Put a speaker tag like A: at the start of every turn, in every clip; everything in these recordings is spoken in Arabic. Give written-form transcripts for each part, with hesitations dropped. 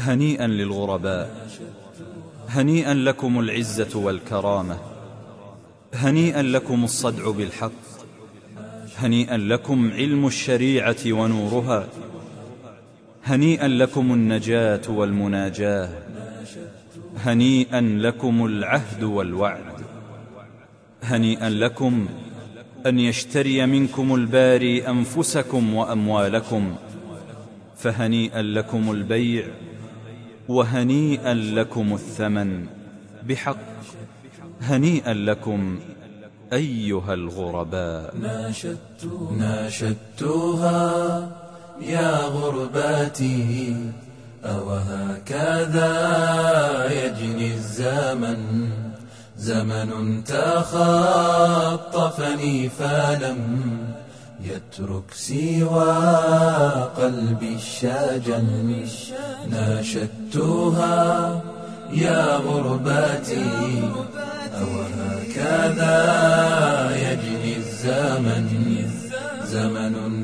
A: هنيئا للغرباء، هنيئا لكم العزة والكرامة، هنيئا لكم الصدع بالحق، هنيئا لكم علم الشريعة ونورها، هنيئا لكم النجاة والمناجاة، هنيئا لكم العهد والوعد، هنيئا لكم أن يشتري منكم الباري أنفسكم وأموالكم، فهنيئا لكم البيع وهنيئا لكم الثمن بحق، هنيئا لكم أيها الغرباء.
B: ناشدتها يا غرباتي، أوهكذا يجني الزمن، زمن تخطفني فلم يترك سوى قلبي الشجن. ناشدتها يا غرباتي، أوهكذا يجني الزمن، زمن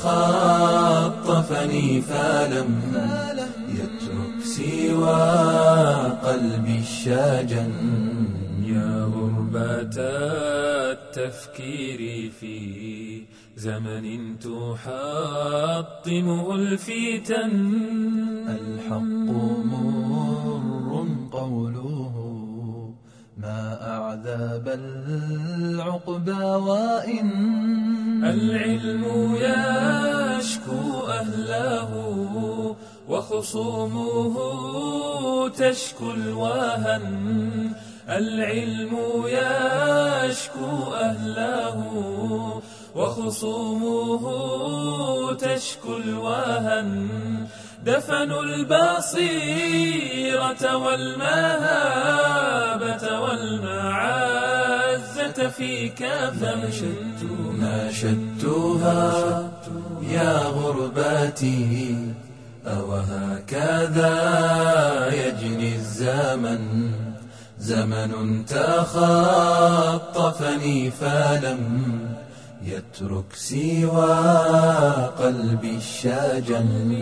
B: تخطفني فلم يترك سوى قلبي الشجن.
C: يا غربة التفكير في زمن تحطمه الفتن،
B: الحق مر قوله ما أعذب العقبى، وإن
C: العلم يشكو أهله وخصومه تشكو الوهن، العلم يشكو أهله وخصومه تشكو الوهن، دفنوا البصيرة والمهابة والمعزة في كفن.
B: ناشدتها يا غرباتي، أوهكذا يجني الزمن، زمن تخطفني فلم يترك سوى قلبي الشجن.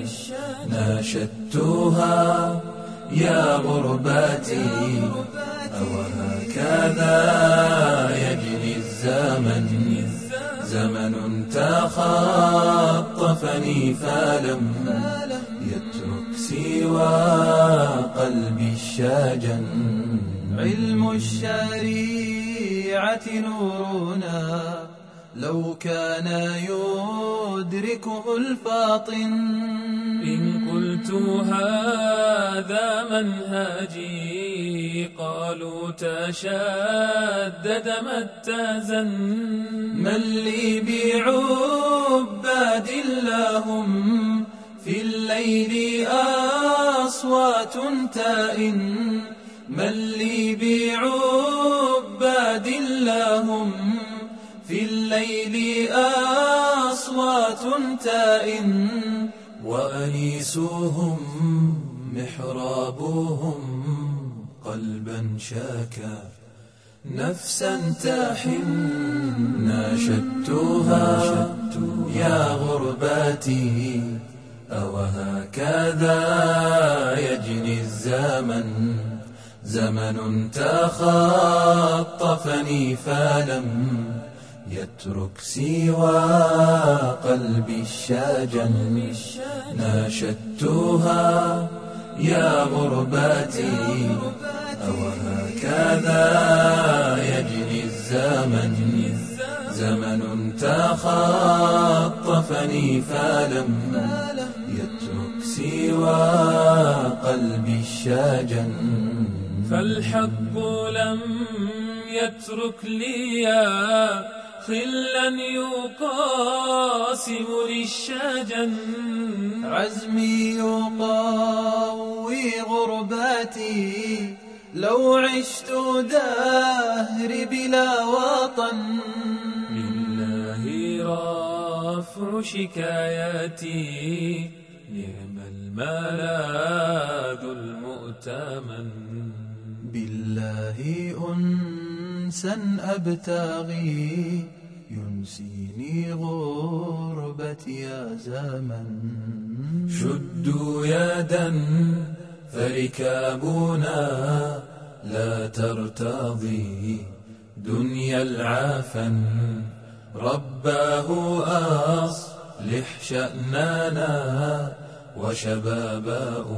B: ناشدتها يا غرباتي، أوهكذا يجني الزمن، زمن تخطفني فلم يترك سوى قلبي الشجن. علم الشريعة نورنا لو كان يدركه الفاطن،
C: إن قلت هذا منهجي قالوا تشدد ما اتزن.
B: من لي بعباد لهم في الليل أصوات تائن، من لي بعباد لهم في الليل أصوات تائن، وأنيسهم محرابهم قلبا شاكا نفسا تحن. ناشدتها يا غرباتي، أوهكذا يجني الزمن، زمن تخطفني فلم يترك سوى قلبي الشجن. ناشدتها يا غرباتي، أوهكذا يجني الزمن، زمن تخطفني فلم يترك سوى قلبي الشجن.
C: فالحق لم يترك لي خلا يقاسم للشجن،
B: عزمي يقوي غرباتي لو عشت دهري بلا وطن.
C: لله رفع شكاياتي نعم الملاذ المؤتمن.
B: بالله أنسا أبتغي ينسيني غربتي يا زمن.
C: شدوا يدا فركابنا لا ترتضي دنيا العفن. رباه أصلح شأننا وشباب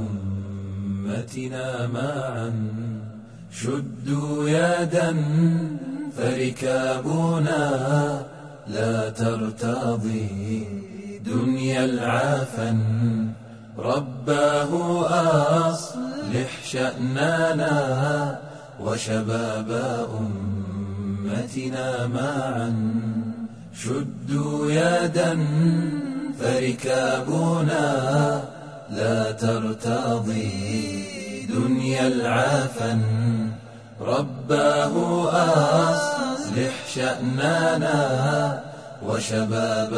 C: أمتنا معا. شدوا يدا فركابنا لا ترتضي دنيا العفن. رباه أصلح شأننا وشباب أمتنا معا. شدوا يدا فركابنا لا ترتضي دنيا العفن. رباه أصلح شأننا وشباب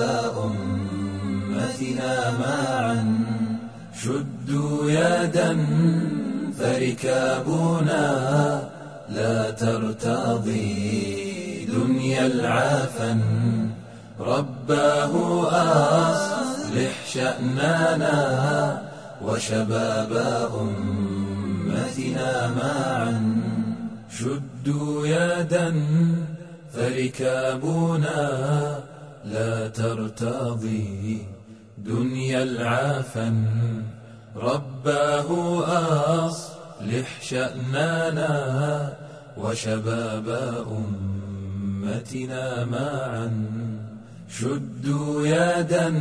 C: أمتنا معا. شدوا يدا فركابنا لا ترتضي دنيا العفن. رباه أصلح شأننا وشباب أمتنا معا. شدوا يدا فركابنا لا ترتضي دنيا العفن. رباه أصلح شأننا وشباب أمتنا معا. شدوا يدا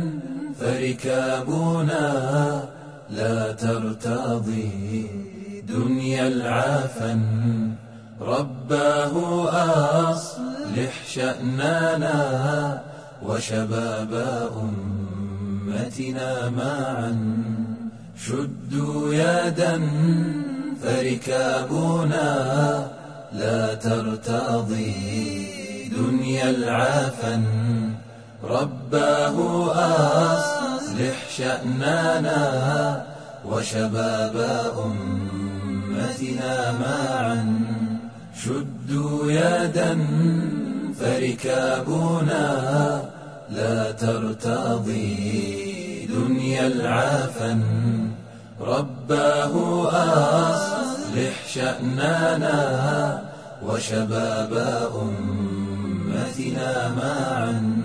C: فركابنا لا ترتضي دنيا العفن. رباه أصلح شأننا وشباب أمتنا معا. شدوا يدا فركابنا لا ترتضي دنيا العفن. رباه أصلح شأننا وشباب أمتنا معا. شدوا يدا فركابنا لا ترتضي دنيا العفن. رباه أصلح شأننا وشباب أمتنا معا.